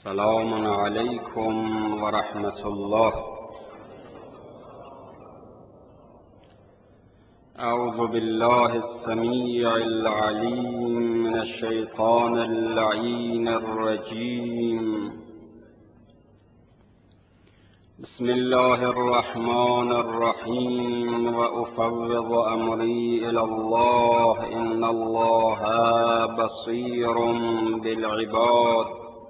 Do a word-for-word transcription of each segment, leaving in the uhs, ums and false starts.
سلام علیکم و رحمت الله. اعوذ بالله السمیع العلیم من الشیطان اللعین الرجیم. بسم الله الرحمن الرحیم و افوض امری الی الله ان الله بصیر بالعباد.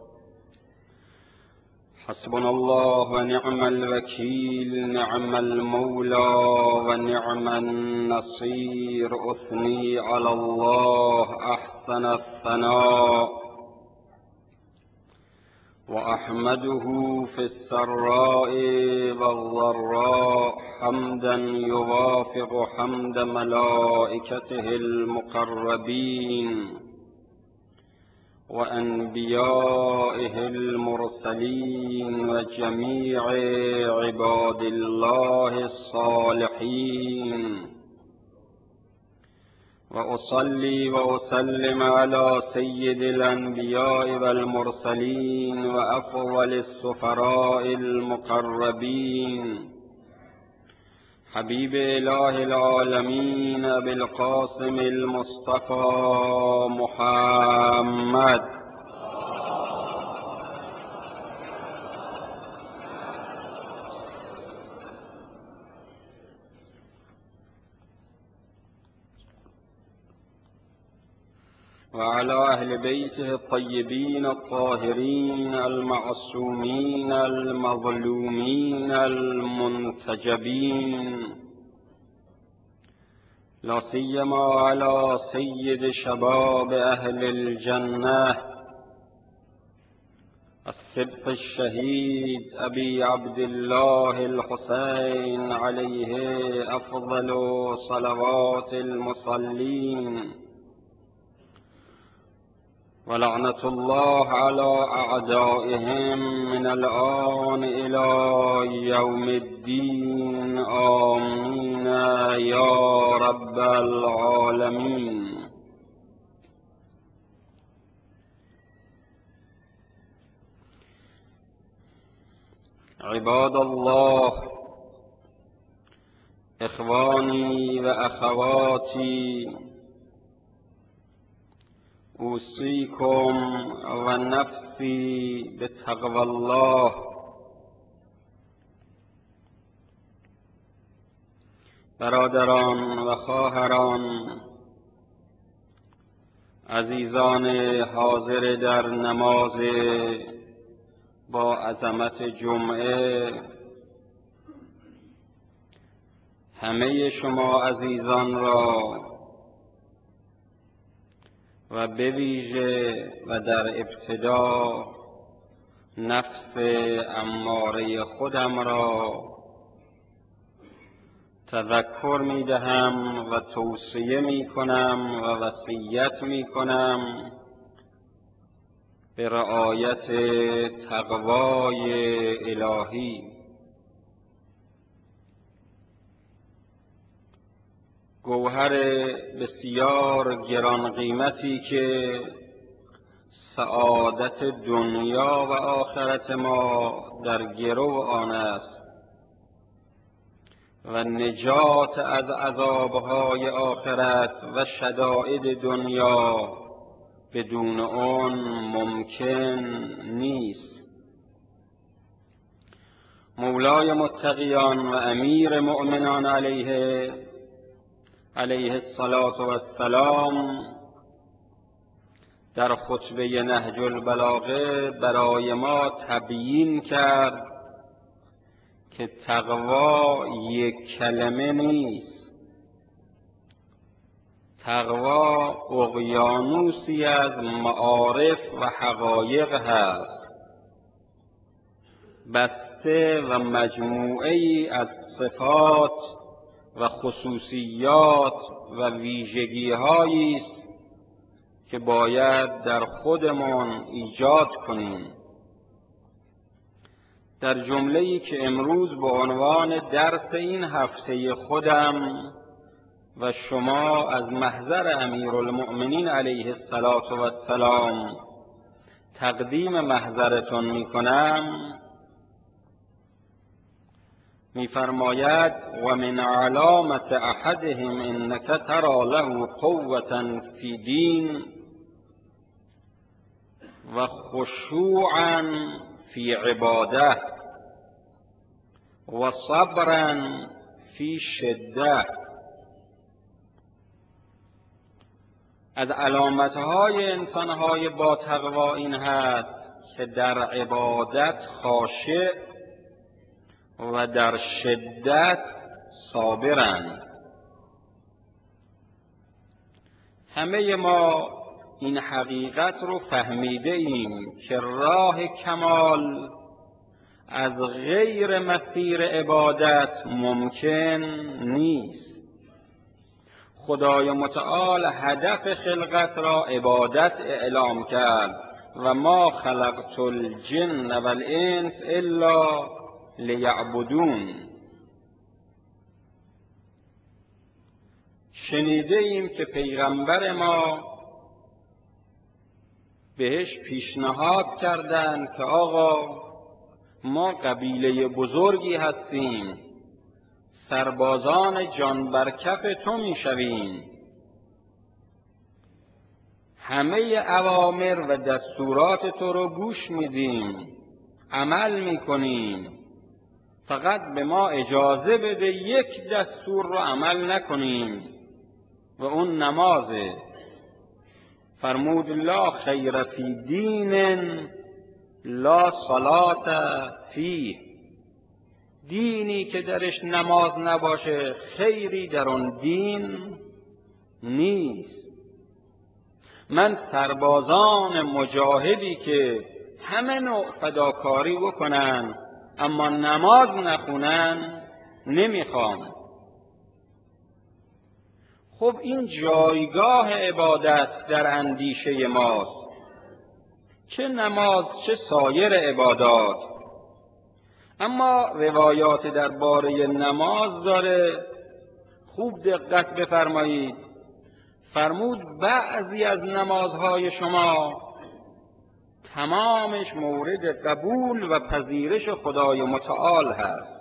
حسبنا الله و نعم الوکیل، نعم المولى و نعم النصیر. اثنی علی الله احسن الثناء و احمده فی السراء و الضراء حمدا یوافق حمد ملائکته المقربین و انبیائه المرسلین و جمیع عباد الله الصالحین. و اصلی و اسلم علی سید الانبیاء و المرسلین و افضل السفراء المقربین حبیب اله العالمین ابی القاسم المصطفى محمد. و علی اهل بیته الطیبین الطاهرین المعصومین المظلومین المنتجبین، لا سیما علی سید شباب اهل الجنة الصدق الشهید ابی عبدالله الحسین علیه افضل صلوات المصلین. و لعنت الله علی اعدائهم من الآن الی یوم الدین. آمین یا رب العالمین. عباد الله، اخوانی و اخواتی، اوصیکم و نفسی بتقوی الله. برادران و خواهران، عزیزان حاضر در نماز با عظمت جمعه، همه شما عزیزان را و به ویژه و در ابتدا نفس اماره خودم را تذکر می دهم و توصیه می کنم و وصیت می کنم به رعایت تقوای الهی. گوهر بسیار گران قیمتی که سعادت دنیا و آخرت ما در گرو آن است و نجات از عذابهای آخرت و شدائد دنیا بدون آن ممکن نیست. مولای متقیان و امیر مؤمنان علیه علیه الصلاة و السلام در خطبه نهج البلاغه برای ما تبیین کرد که تقوا یک کلمه نیست. تقوا اقیانوسی از معارف و حقایق هست، بسته و مجموعه ای از صفات و خصوصیات و ویژگی‌هایی است که باید در خودمان ایجاد کنیم. در جمله‌ای که امروز به عنوان درس این هفته خودم و شما از محضر امیرالمؤمنین علیه الصلاة و السلام تقدیم محضرتون میکنم میفرماید و من علامت احدهم انک ترى له قوة فی دین و خشوعا فی عباده و صبرا فی شده. از علامتهای انسانهای با تقوا این هست که در عبادت خاشع و در شدت صابرند. همه ما این حقیقت رو فهمیده ایم که راه کمال از غیر مسیر عبادت ممکن نیست. خدای متعال هدف خلقت را عبادت اعلام کرد و ما خلقت الجن و الانس الا لیعبدون. شنیده ایم که پیغمبر ما بهش پیشنهاد کردند که آقا ما قبیله بزرگی هستیم، سربازان جان بر کف تو میشویم، همه اوامر و دستورات تو رو گوش میدیم، عمل میکنیم، فقط به ما اجازه بده یک دستور رو عمل نکنیم و اون نمازه. فرمود لا خیر فی دین لا صلاة فیه. دینی که درش نماز نباشه خیری در اون دین نیست. من سربازان مجاهدی که همه نوع فداکاری بکنن اما نماز نخونن نمیخوام. خب این جایگاه عبادت در اندیشه ماست، چه نماز چه سایر عبادات. اما روایات درباره نماز داره، خوب دقت بفرمایید. فرمود بعضی از نمازهای شما تمامش مورد قبول و پذیرش خدای متعال هست،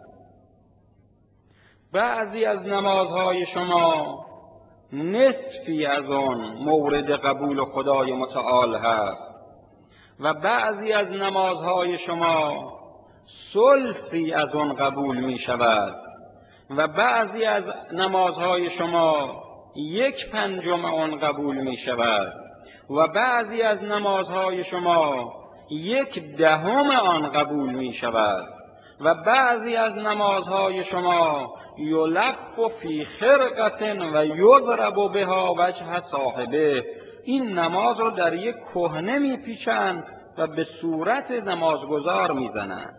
بعضی از نمازهای شما نصفی از آن مورد قبول خدای متعال هست و بعضی از نمازهای شما ثلثی از آن قبول می شود و بعضی از نمازهای شما یک پنجم آن قبول می شود و بعضی از نمازهای شما یک دهم آن قبول می شود و بعضی از نمازهای شما یلف فی خرقة و یضرب بها وجه صاحبه. این نماز رو در یک کهنه می پیچند و به صورت نمازگزار می زنند.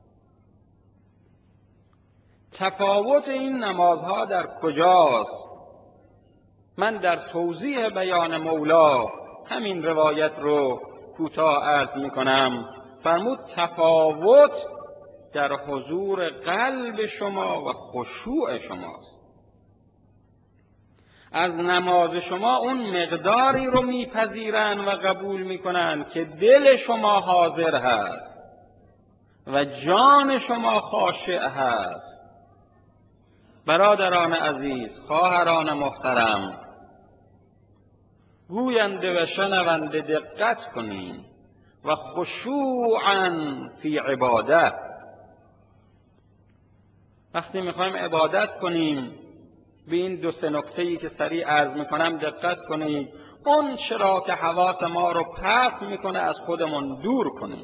تفاوت این نمازها در کجاست؟ من در توضیح بیان مولا همین روایت رو کوتاه عرض می کنم. فرمود تفاوت در حضور قلب شما و خشوع شماست. از نماز شما اون مقداری رو میپذیرن و قبول میکنن که دل شما حاضر هست و جان شما خاشع هست. برادران عزیز، خواهران محترم، گوینده و شنونده دقت کنیم و خشوعا فی عباده. وقتی میخوایم عبادت کنیم به این دو سه نکته‌ای که سریع عرض میکنم دقت کنید. اون چرا که حواس ما رو پرت میکنه از خودمون دور کنیم.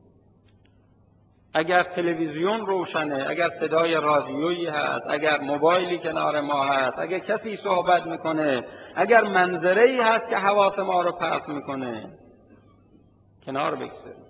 اگر تلویزیون روشنه، اگر صدای رادیویی هست، اگر موبایلی کنار ما هست، اگر کسی صحبت میکنه، اگر منظره‌ای هست که حواس ما رو پرت میکنه، کنار بگذاریم.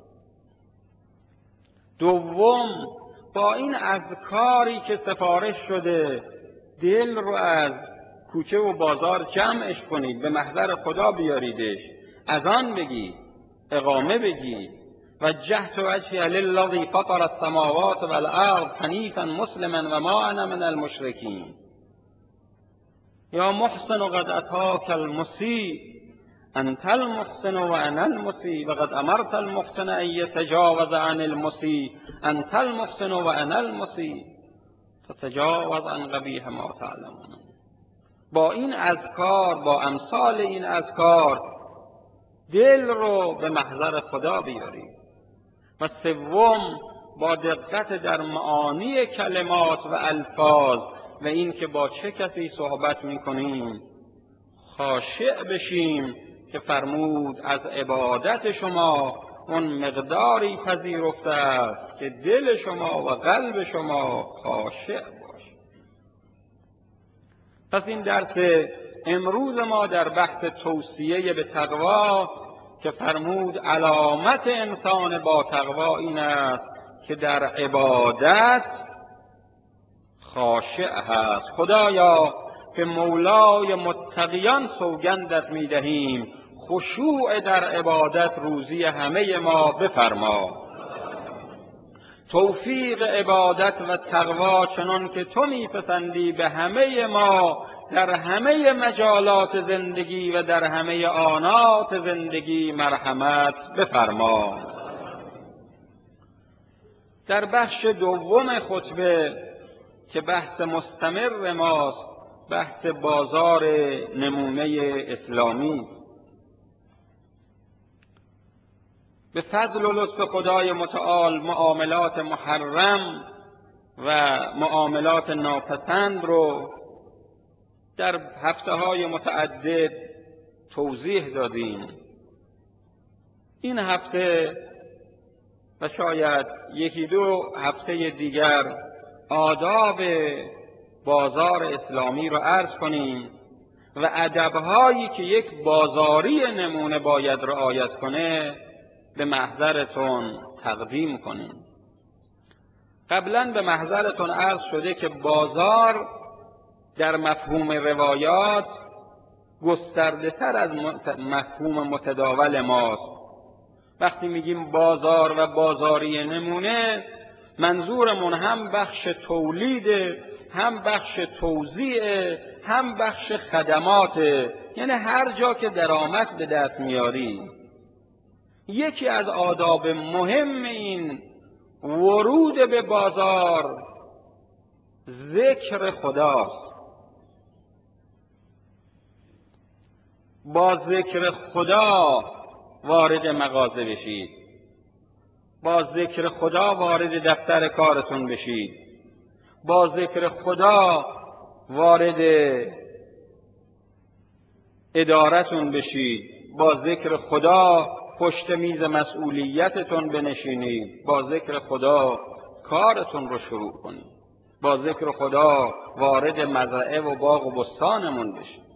دوم، با این اذکاری که سفارش شده دل رو از کوچه و بازار جمعش کنید، به محضر خدا بیاریدش، اذان بگید، اقامه بگید وجهت وجهی للذی فطر السماوات والارض حنیفا مسلما و ما انا من المشرکین. یا محسن قد اتاک المسیء انت المحسن و انا المسیء و قد امرت المحسن ان یتجاوز عن المسیء انت المحسن و انا المسیء فتجاوز عن قبیح ما تعلمون. با این اذکار، با امثال این اذکار دل رو به محضر خدا بیاریم. و سوم، با دقت در معانی کلمات و الفاظ و این که با چه کسی صحبت میکنیم خاشع بشیم که فرمود از عبادت شما اون مقداری پذیرفته است که دل شما و قلب شما خاشع باشه. پس این درس امروز ما در بحث توصیه به تقوا که فرمود علامت انسان با تقوا این است که در عبادت خاشع هست. خدایا به مولای متقیان سوگندت می‌دهیم خشوع در عبادت روزی همه ما بفرما. توفیق عبادت و تقوا چنان که تو میپسندی به همه ما در همه مجالات زندگی و در همه آنات زندگی مرحمت بفرما. در بخش دوم خطبه که بحث مستمر ماست، بحث بازار نمونه اسلامی است، به فضل و لطف خدای متعال معاملات محرم و معاملات ناپسند رو در هفته‌های متعدد توضیح دادیم. این هفته و شاید یکی دو هفته دیگر آداب بازار اسلامی رو عرض کنیم و ادب‌هایی که یک بازاری نمونه باید رعایت کنه به محضرتون تقدیم کنیم. قبلا به محضرتون عرض شده که بازار در مفهوم روایات گسترده تر از مفهوم متداول ماست. وقتی میگیم بازار و بازاری نمونه منظورمون هم بخش تولید، هم بخش توزیع، هم بخش خدمات، یعنی هر جا که درآمد به دست میاری. یکی از آداب مهم این ورود به بازار ذکر خداست. با ذکر خدا وارد مغازه بشید، با ذکر خدا وارد دفتر کارتون بشید، با ذکر خدا وارد ادارتون بشید، با ذکر خدا پشت میز مسئولیتتون بنشینید، با ذکر خدا کارتون رو شروع کنید، با ذکر خدا وارد مزرعه و باغ و بستانمون بشید.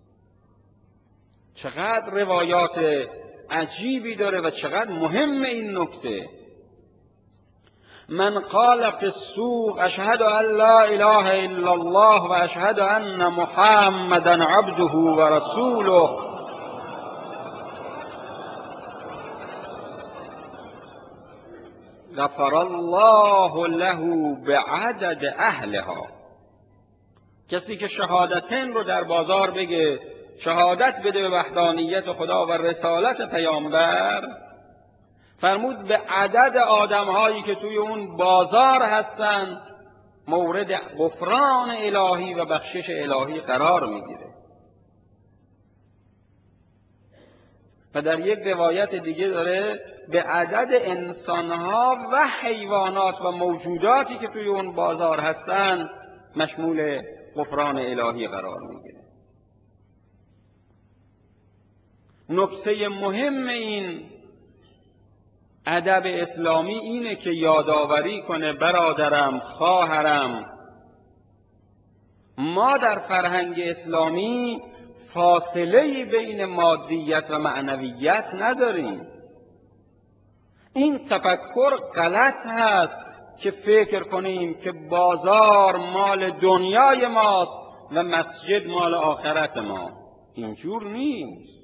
چقدر روایات عجیبی داره و چقدر مهم این نکته. من قال فی السوق اشهد ان لا اله الا الله و اشهد ان محمدا عبده و رسوله غفر الله له بعدد اهلها. کسی که شهادتین رو در بازار بگه، شهادت بده به وحدانیت خدا و رسالت پیامبر، فرمود به عدد آدم‌هایی که توی اون بازار هستن مورد غفران الهی و بخشش الهی قرار میگیره. و در یک روایت دیگه داره به عدد انسانها و حیوانات و موجوداتی که توی اون بازار هستن مشمول غفران الهی قرار میگیره. نکته مهم این ادب اسلامی اینه که یادآوری کنه برادرم، خواهرم، ما در فرهنگ اسلامی فاصله‌ای بین مادیت و معنویت نداریم. این تفکر غلط هست که فکر کنیم که بازار مال دنیای ماست و مسجد مال آخرت ما. اینجور نیست.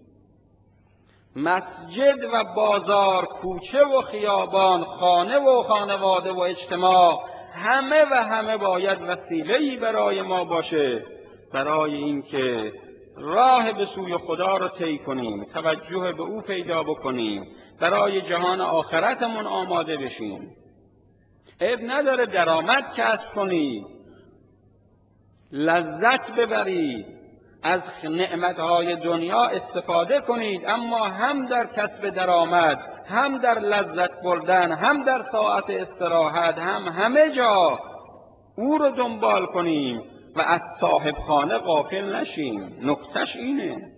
مسجد و بازار، کوچه و خیابان، خانه و خانواده و اجتماع، همه و همه باید وسیله‌ای برای ما باشه برای اینکه راه به سوی خدا رو طی کنیم، توجه به او پیدا بکنیم، برای جهان آخرتمون آماده بشیم. عیب نداره درآمد کسب کنید، لذت ببرید، از نعمتهای دنیا استفاده کنید، اما هم در کسب درآمد، هم در لذت بردن، هم در ساعت استراحت، هم همه جا او رو دنبال کنیم و از صاحب خانه غافل نشیم. نکتهش اینه،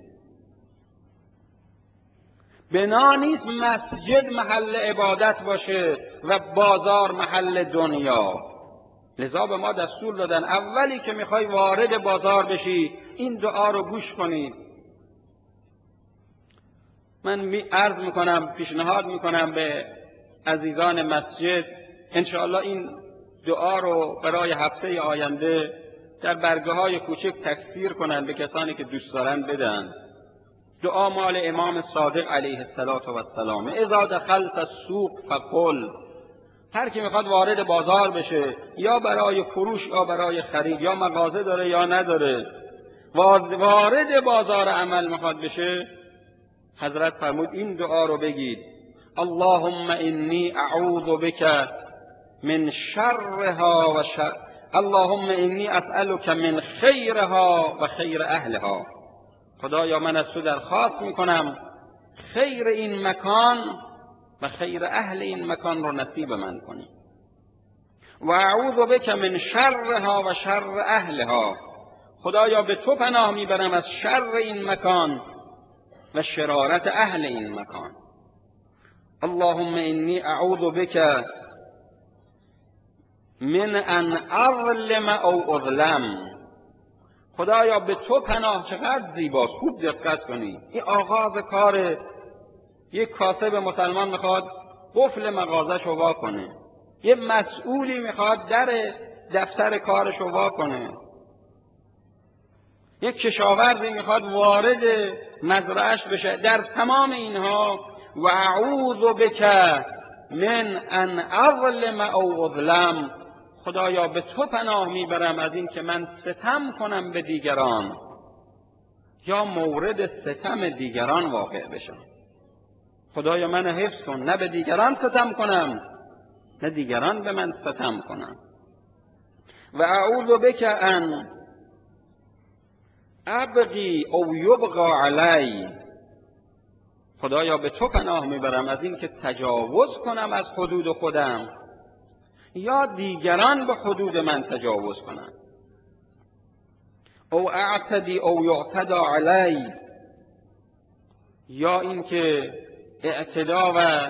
بنا نیست مسجد محل عبادت باشه و بازار محل دنیا. لذا به ما دستور دادن اولی که میخوای وارد بازار بشی این دعا رو گوش کنید. من می عرض میکنم، پیشنهاد میکنم به عزیزان مسجد انشاءالله این دعا رو برای هفته آینده در برگه های کوچک تکثیر کنن، به کسانی که دوست دارن بدن. دعا مال امام صادق علیه السلام. اذا دخلت السوق فقل، هر کی میخواد وارد بازار بشه، یا برای فروش یا برای خرید، یا مغازه داره یا نداره، وارد بازار عمل میخواد بشه، حضرت فرمود این دعا رو بگید: اللهم انی اعوذ بک من شرها و شر اللهم انی اسألک من خیرها و خیر اهلها. خدایا من از تو درخواست میکنم خیر این مکان و خیر اهل این مکان رو نصیب من کنی. و اعوذ بک من شرها و شر اهلها. خدایا به تو پناه میبرم از شر این مکان و شرارت اهل این مکان. اللهم انی اعوذ بک من ان اظلم او اظلم. خدایا به تو پناه. چقدر زیباست، خوب دقت کنید. این آغاز کار یک کاسب مسلمان میخواد قفل مغازش رو وا کنه، یه مسئولی میخواد در دفتر کارش رو وا کنه، یک کشاورزی میخواد وارد مزرعهش بشه. در تمام اینها و اعوذ بک من ان اظلم او اظلم. خدایا به تو پناه میبرم از این که من ستم کنم به دیگران یا مورد ستم دیگران واقع بشم. خدایا من حفظ کن، نه به دیگران ستم کنم نه دیگران به من ستم کنم. و اعوذ بک ان ابغی او یبغى علی. خدایا به تو پناه میبرم از این که تجاوز کنم از حدود خودم یا دیگران به حدود من تجاوز کنند. او اعتدی او یعتدی علی، یا اینکه اعتدا و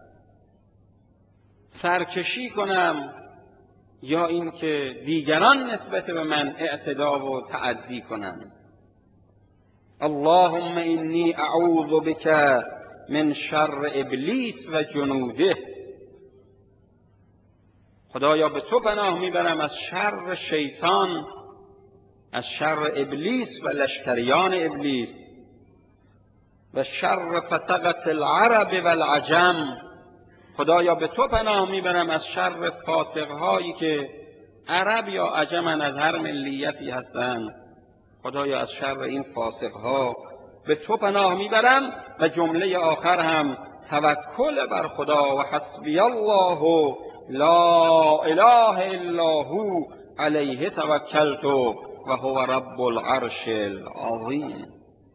سرکشی کنم یا اینکه دیگران نسبت به من اعتدا و تعدی کنند. اللهم انی اعوذ بک من شر ابلیس و جنوده. خدایا به تو پناه میبرم از شر شیطان، از شر ابلیس و لشکریان ابلیس و شر فسقة العرب و العجم. خدایا به تو پناه میبرم از شر فاسقهایی که عرب یا عجمن، از هر ملیتی هستند. خدایا از شر این فاسقها به تو پناه میبرم. و جمله آخر هم توکل بر خدا و حسبی الله لا اله الا هو علیه توکلت و هو رب العرش العظیم.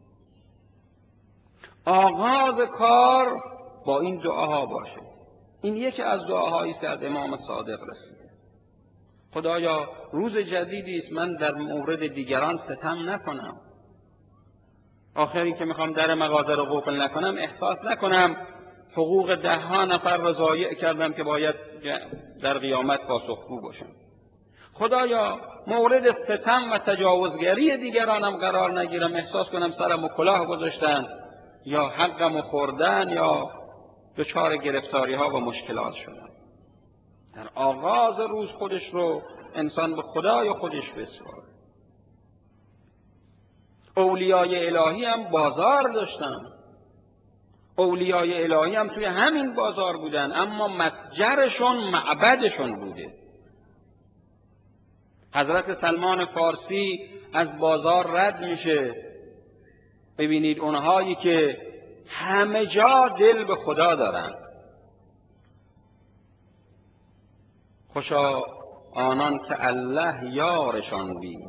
آغاز کار با این دعاها باشه. این یکی از دعاهایی است که از امام صادق رسیده. خدایا روز جدیدی است من در مورد دیگران ستم نکنم. آخری که میخوام در مغازه رو قفل نکنم احساس نکنم حقوق ده ها نفر رو ضایع کردم که باید در قیامت پاسخگو باشم. خدایا مورد ستم و تجاوزگری دیگرانم قرار نگیرم، احساس کنم سرم و کلاه گذاشتن یا حقم خوردن یا دچار گرفتاری ها و مشکلات شدن. در آغاز روز خودش رو انسان به خدای خودش بسپاره. اولیای الهی هم بازار داشتن، اولیای الهی هم توی همین بازار بودن، اما متجرشون معبدشون بوده. حضرت سلمان فارسی از بازار رد میشه، ببینید اونهایی که همه جا دل به خدا دارن، خوشا آنان که الله یارشان بی،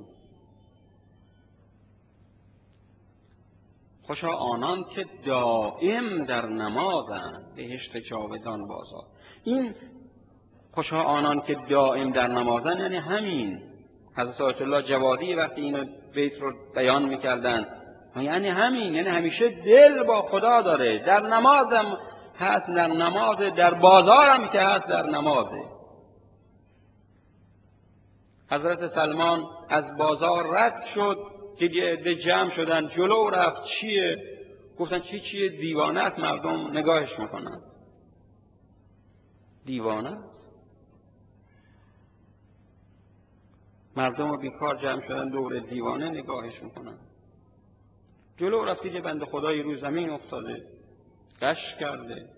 خوشا آنان که دائم در نمازند، بهشت جاودان بازار. این خوشا آنان که دائم در نمازند یعنی همین. حضرت آیت الله جوادی وقتی اینو بیت رو بیان میکردن یعنی همین، یعنی همیشه دل با خدا داره، در نمازم هست، در نمازه، در بازارم که هست در نمازه. حضرت سلمان از بازار رد شد که یه عده جمع شدن، جلو رفت. چیه؟ گفتن چی چیه؟ دیوانه است، مردم نگاهش میکنن. دیوانه است. مردم بیکار جمع شدن دور دیوانه نگاهش میکنن. جلو رفت که بنده خدای رو زمین افتاده، گشت کرده،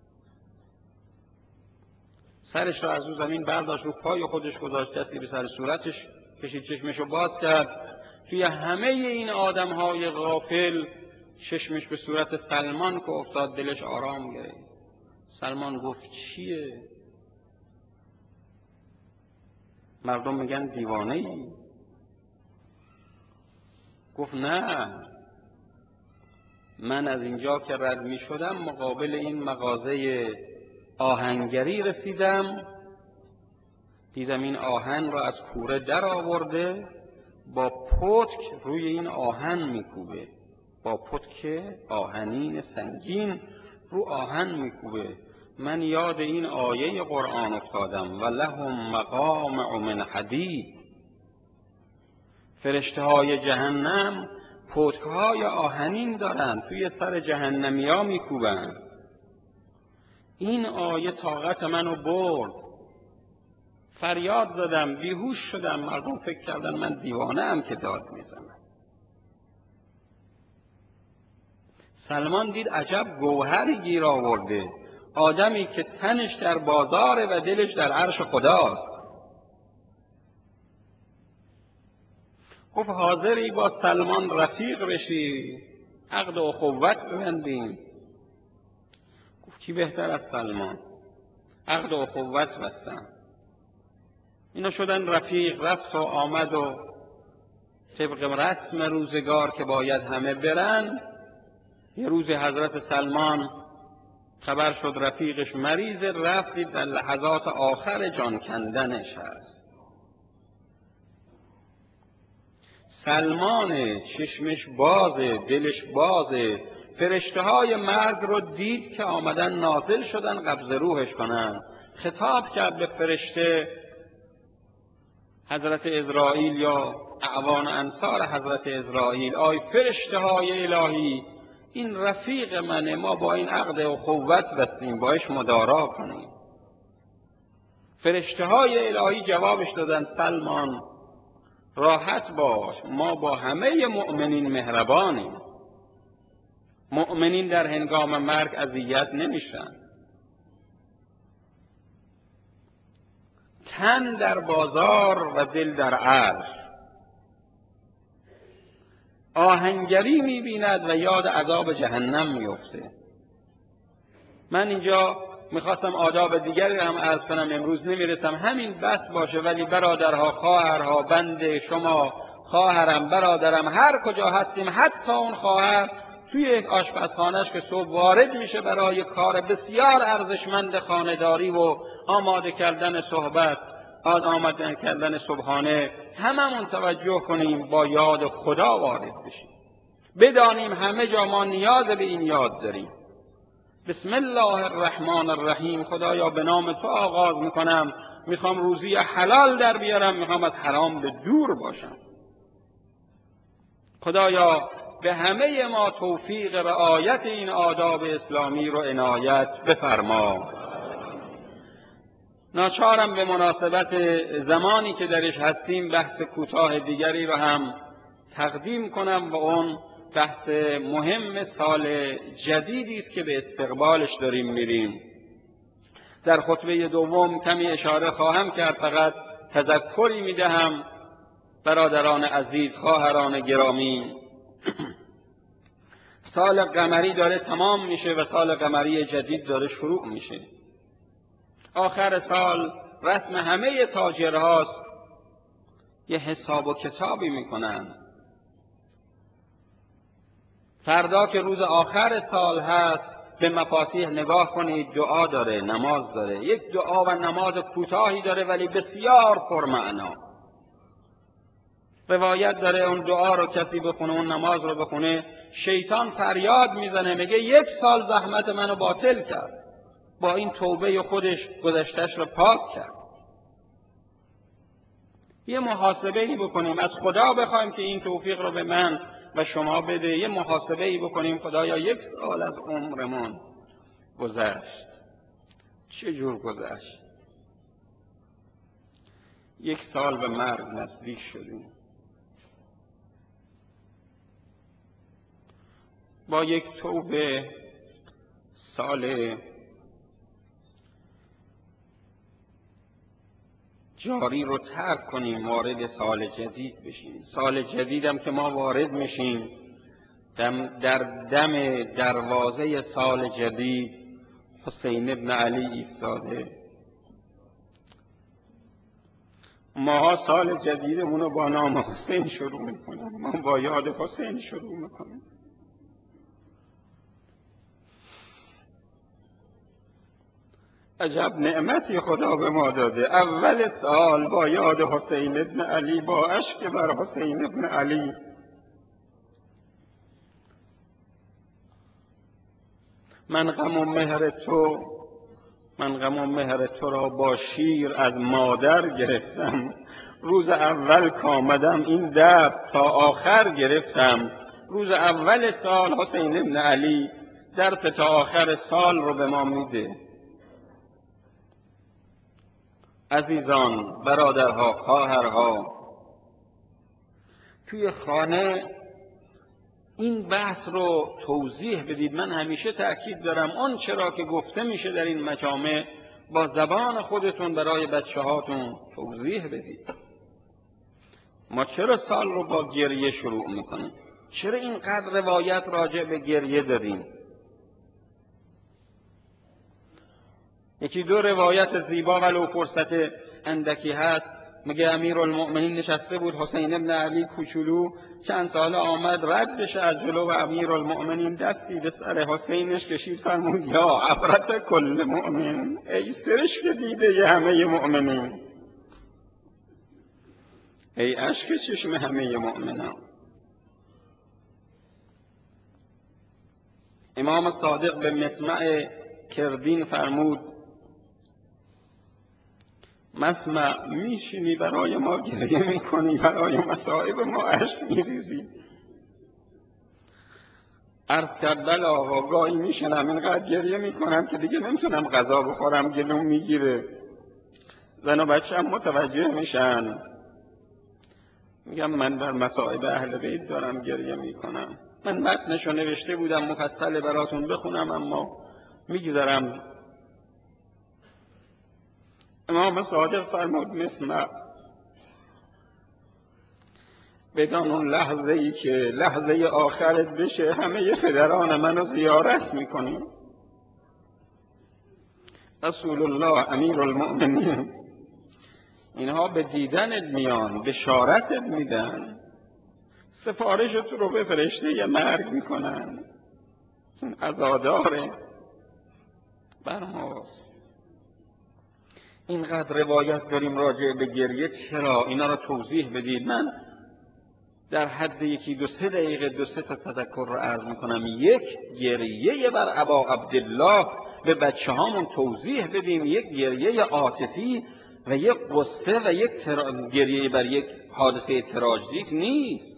سرش را از رو زمین برداشت، رو پای خودش گذاشت، دستی به سر صورتش کشید، چشمشو باز کرد. توی همه این آدمهای غافل چشمش به صورت سلمان که افتاد، دلش آرام گرفت. سلمان گفت چیه؟ مردم میگن دیوانه ای. گفت نه، من از اینجا که رد می شدم مقابل این مغازه آهنگری رسیدم، دیدم این آهن را از کوره در آورده، با پتک روی این آهن میکوبه، با پتک آهنین سنگین رو آهن میکوبه. من یاد این آیه قرآن افتادم، و لهم مقامع من حدید. فرشته های جهنم پتک های آهنین دارن، توی سر جهنمی ها میکوبن. این آیه طاقت منو برد، فریاد زدم، بیهوش شدم. مردم فکر کردن من دیوانه ام که داد میزنم. سلمان دید عجب گوهری گیر آورده، آدمی که تنش در بازاره و دلش در عرش خداست. گفت حاضری با سلمان رفیق بشی، عقد اخوت ببندیم؟ گفت کی بهتر از سلمان؟ عقد اخوت بستن. اینا شدن رفیق، رفت و آمد و طبق رسم روزگار که باید همه برن، یه روز حضرت سلمان خبر شد رفیقش مریضه، رفت در لحظات آخر جان کندنش هست. سلمان چشمش بازه، دلش بازه، فرشته های مرگ رو دید که آمدن نازل شدن قبض روحش کنن. خطاب کرد به فرشته حضرت عزرائیل یا اعوان انصار حضرت عزرائیل، آی فرشته های الهی، این رفیق منه، ما با این عقد اخوت بستیم، باش مدارا کنیم. فرشته های الهی جوابش دادن سلمان راحت باش، ما با همه مؤمنین مهربانیم. مؤمنین در هنگام مرگ اذیت نمیشن. تن در بازار و دل در عرش. آهنگری میبیند و یاد عذاب جهنم میفته. من اینجا میخواستم آداب دیگری هم عرض کنم، امروز نمیرسم، همین بس باشه. ولی برادرها، خواهرها، بنده شما، خواهرم، برادرم، هر کجا هستیم، حتی اون خواهر توی یک آشپزخانه‌اش که صبح وارد میشه برای کار بسیار ارزشمند خانه‌داری و آماده کردن صحبت، آماده کردن صبحانه، هممون توجه کنیم با یاد خدا وارد بشیم. بدانیم همه جا ما نیاز به این یاد داریم. بسم الله الرحمن الرحیم. خدایا به نام تو آغاز میکنم، میخوام روزی حلال در بیارم، میخوام از حرام به دور باشم. خدایا به همه ما توفیق رعایت این آداب اسلامی رو عنایت بفرما. ناچارم به مناسبت زمانی که درش هستیم بحث کوتاه دیگری رو هم تقدیم کنم و اون بحث مهم سال جدیدی است که به استقبالش داریم میریم. در خطبه دوم کمی اشاره خواهم کرد، فقط تذکری میدهم برادران عزیز، خواهران گرامی. سال قمری داره تمام میشه و سال قمری جدید داره شروع میشه. آخر سال رسم همه تاجرهاست، یه حساب و کتابی میکنن. فردا که روز آخر سال هست به مفاتیح نگاه کنید، دعا داره، نماز داره. یک دعا و نماز کوتاهی داره ولی بسیار پرمعنا. روایت داره اون دعا رو کسی بخونه، اون نماز رو بخونه، شیطان فریاد میزنه، میگه یک سال زحمت منو باطل کرد، با این توبه خودش گذشتش رو پاک کرد. یه محاسبه ای بکنیم، از خدا بخوایم که این توفیق رو به من و شما بده. یه محاسبه ای بکنیم، خدایا یک سال از عمرمون گذشت، چه جور گذشت؟ یک سال به مرگ نزدیک شدیم. با یک توبه سال جاری رو ترک کنیم، وارد سال جدید بشیم. سال جدیدم که ما وارد میشیم، دم در دم دروازه سال جدید حسین ابن علی ایستاده. ما سال جدیدمون رو با نام حسین شروع میکنیم، ما با یاد حسین شروع میکنیم. عجب نعمتی خدا به ما داده، اول سال با یاد حسین ابن علی، با اشک بر حسین ابن علی. من غم و مهر تو من غم و مهر تو را با شیر از مادر گرفتم. روز اول کامدم این درس تا آخر گرفتم. روز اول سال حسین ابن علی درس تا آخر سال رو به ما میده. عزیزان، برادرها، خواهرها، توی خانه این بحث رو توضیح بدید. من همیشه تأکید دارم آن چرا که گفته میشه در این مجامع با زبان خودتون برای بچه هاتون توضیح بدید. ما چرا سال رو با گریه شروع میکنیم؟ چرا اینقدر روایت راجع به گریه داریم؟ یکی دو روایت زیبا ولو فرصت اندکی هست. میگه امیرالمؤمنین نشسته بود، حسین ابن علی کوچولو چند ساله آمد رد بشه از جلو و امیرالمؤمنین دستی به سر حسینش کشید، فرمود یا عبرت کل مؤمن، ای سرشک دیده ی همه مؤمنین، ای اشک چشم همه مؤمنان. امام صادق به مسمع کردین فرمود مسمع میشینی برای ما گریه میکنی، برای مصائب ما اشک میریزی. عرض کرد بله آقا، گاهی میشنم اینقدر گریه میکنم که دیگه نمیتونم غذا بخورم، گلوم میگیره. زن و بچه هم متوجه میشن، میگم من بر مصائب اهل بیت دارم گریه میکنم. من متنشو نوشته بودم مفصل براتون بخونم اما میگذرم. امام صادق فرمود مسمع، بدان اون لحظه ای که لحظه آخرت بشه همه پدران منو زیارت میکنی. رسول الله امیرالمؤمنین اینها به دیدنت میان، بشارتت میدن، سفارشت رو به فرشته مرگ میکنن. این عزاداره بر ماست. اینقدر روایت داریم راجع به گریه، چرا اینا رو توضیح بدید. من در حد یکی دو سه دقیقه دو سه تا تذکر رو عرض میکنم. یک، گریه بر ابا عبدالله به بچه هامون توضیح بدیم، یک گریه عاطفی و یک قصه و یک ترا... گریه بر یک حادثه تراژدیک نیست.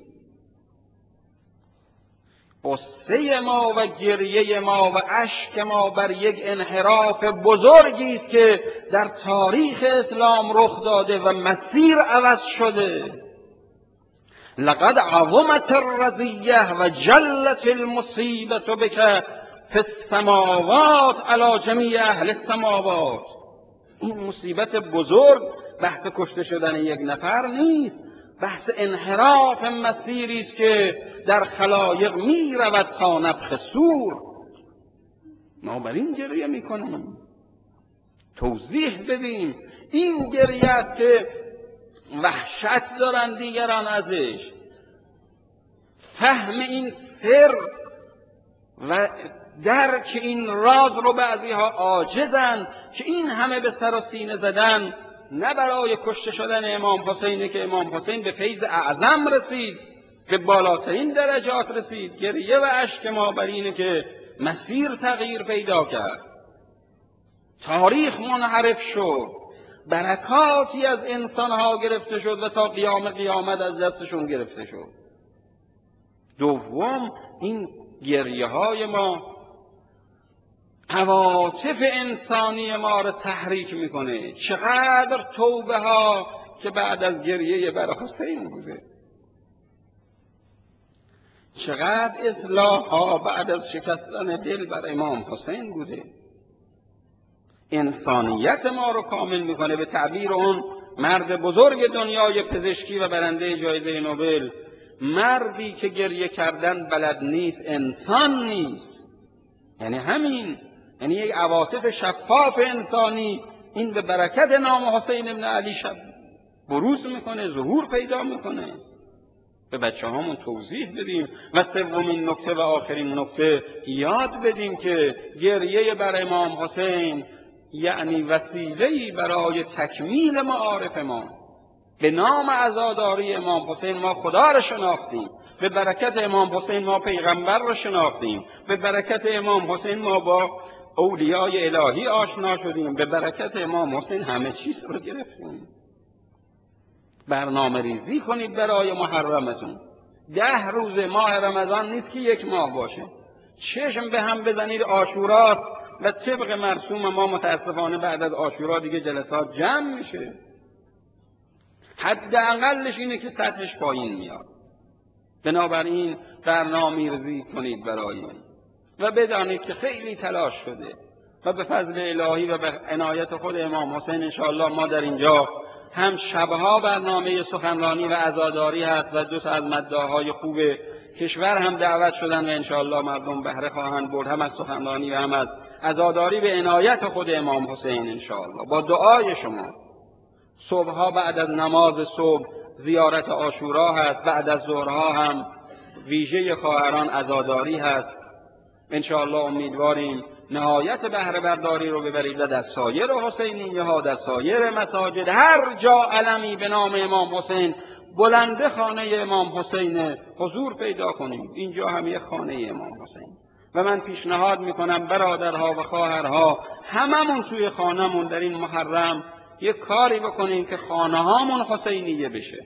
قصه ما و گریه ما و اشک ما بر یک انحراف بزرگی است که در تاریخ اسلام رخ داده و مسیر عوض شده. لقد عظمت الرزیه و جلت المصیبت بک فی السماوات علی جمیع اهل السماوات. این مصیبت بزرگ بحث کشته شدن یک نفر نیست، بحث انحراف مسیری است که در خلایق می رود تا نفخ صور. ما بر این گریه می کنیم، توضیح بدیم این گریه است که وحشت دارن دیگران ازش، فهم این سر و درک این راز رو بعضی ها عاجزن که این همه به سر و سینه زدن نه برای کشته شدن امام حسینه که امام حسین به فیض اعظم رسید، به بالاترین درجات رسید. گریه و اشک ما بر اینه که مسیر تغییر پیدا کرد، تاریخ منحرف شد، برکاتی از انسانها گرفته شد و تا قیام قیامت از دستشون گرفته شد. دوم، این گریه های ما عواطف انسانی ما را تحریک میکنه. چقدر توبه ها که بعد از گریه بر حسین بوده، چقدر اصلاح ها بعد از شکستن دل بر امام حسین بوده. انسانیت ما رو کامل میکنه. به تعبیر اون مرد بزرگ دنیای پزشکی و برنده جایزه نوبل، مردی که گریه کردن بلد نیست انسان نیست. یعنی همین، یعنی یک عواطف شفاف انسانی این به برکت نام حسین ابن علی شب بروز میکنه، ظهور پیدا میکنه. به بچه هامون توضیح بدیم. و سومین نکته و آخرین نکته، یاد بدیم که گریه بر امام حسین یعنی وسیله‌ای برای تکمیل معارف ما. به نام عزاداری امام حسین ما خدا را شناختیم، به برکت امام حسین ما پیغمبر را شناختیم، به برکت امام حسین ما با اولیای الهی آشنا شدیم، به برکت امام حسین همه چیز رو گرفتیم. برنامه ریزی کنید برای محرمتون. ده روز ماه رمضان نیست که یک ماه باشه. چشم به هم بزنید عاشوراست و طبق مرسوم ما متاسفانه بعد از عاشورا دیگه جلسات جمع میشه. حداقلش اینه که سطحش پایین میاد. بنابراین برنامه ریزی کنید برای این و بدانید که خیلی تلاش شده و به فضل الهی و به عنایت خود امام حسین انشاءالله ما در اینجا هم شبها برنامه سخنرانی و عزاداری هست و دو تا از مداحهای خوب کشور هم دعوت شدن و انشاءالله مردم بهره خواهند برد، هم از سخنرانی و هم از عزاداری به عنایت خود امام حسین انشاءالله با دعای شما. صبحها بعد از نماز صبح زیارت عاشورا هست، بعد از ظهرها هم ویژه خواهران عزاداری هست. انشاءالله امیدواریم نهایت بهره برداری رو ببرید و در سایر حسینیه ها، در سایر مساجد، هر جا علمی به نام امام حسین بلنده خانه امام حسین حضور پیدا کنیم. اینجا هم یک خانه امام حسین و من پیشنهاد میکنم برادرها و خواهرها هممون توی خانمون در این محرم یک کاری بکنیم که خانه هامون حسینیه بشه.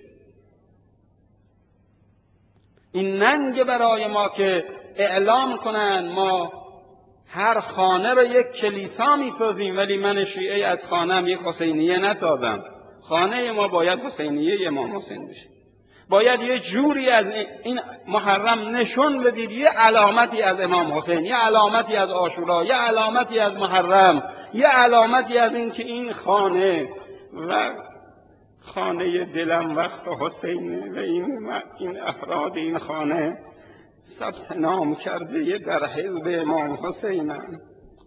این ننگ برای ما که اعلام کنن ما هر خانه رو یک کلیسا میسازیم ولی من شیعه از خانم یک حسینیه نسازم. خانه ما باید حسینیه امام حسین بشه. باید یه جوری از این محرم نشون بدید یه علامتی از امام حسین، یه علامتی از عاشورا، یه علامتی از محرم، یه علامتی از این که این خانه و خانه دلم وقت حسینه و این, این افراد این خانه ثبت نام کرده در حزب امام حسینن.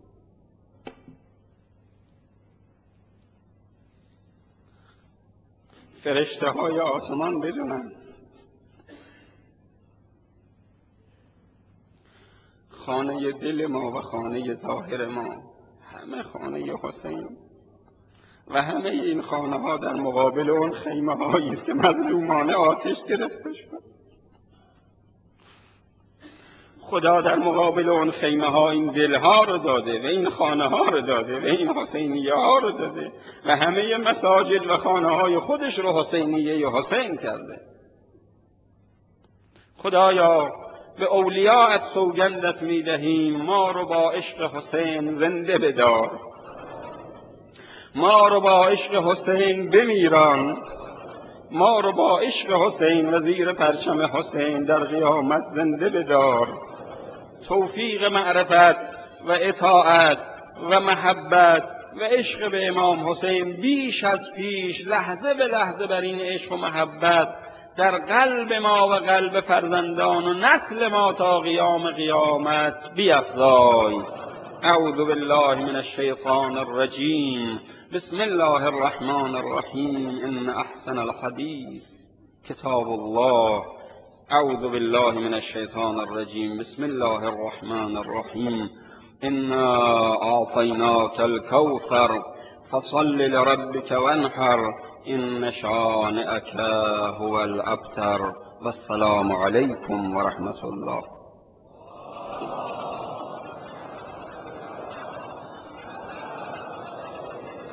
فرشته های آسمان بدونن خانه دل ما و خانه ظاهر ما همه خانه حسین و همه این خانه ها در مقابل اون خیمه هایی است که مظلومانه آتش گرفته شد. خدا در مقابل اون خیمه ها این دلها رو داده و این خانه ها رو داده و این حسینیه ها رو داده و همه مساجد و خانه های خودش رو حسینیه حسین کرده. خدایا به اولیاءت سوگندت می دهیم ما رو با عشق حسین زنده بدار، ما رو با عشق حسین بمیران، ما رو با عشق حسین و زیر پرچم حسین در قیامت زنده بدار. توفیق معرفت و اطاعت و محبت و عشق به امام حسین بیش از پیش لحظه به لحظه بر این عشق و محبت در قلب ما و قلب فرزندان و نسل ما تا قیام قیامت بیفزای. اعوذ بالله من الشیطان الرجیم. بسم الله الرحمن الرحیم. ان احسن الحدیث کتاب الله. اعوذ بالله من الشیطان الرجیم. بسم الله الرحمن الرحیم. انا اعطیناک الکوثر فصل لربك وانحر ان شانئک هو الابتر. والسلام علیکم و رحمت الله.